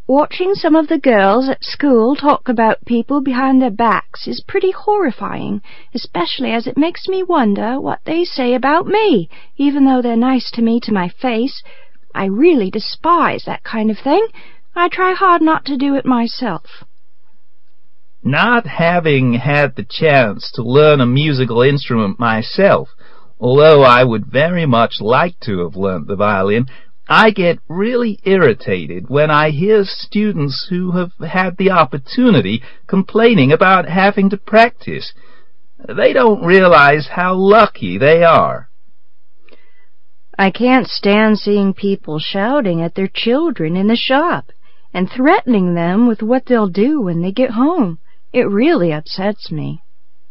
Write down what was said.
Watching some of the girls at school talk about people behind their backs is pretty horrifying, especially as it makes me wonder what they say about me, even though they're nice to me to my face. I really despise that kind of thing. I try hard not to do it myself. Not having had the chance to learn a musical instrument myself, although I would very much like to have learnt the violin, I get really irritated when I hear students who have had the opportunity complaining about having to practice. They don't realize how lucky they are. I can't stand seeing people shouting at their children in the shop and threatening them with what they'll do when they get home. It really upsets me.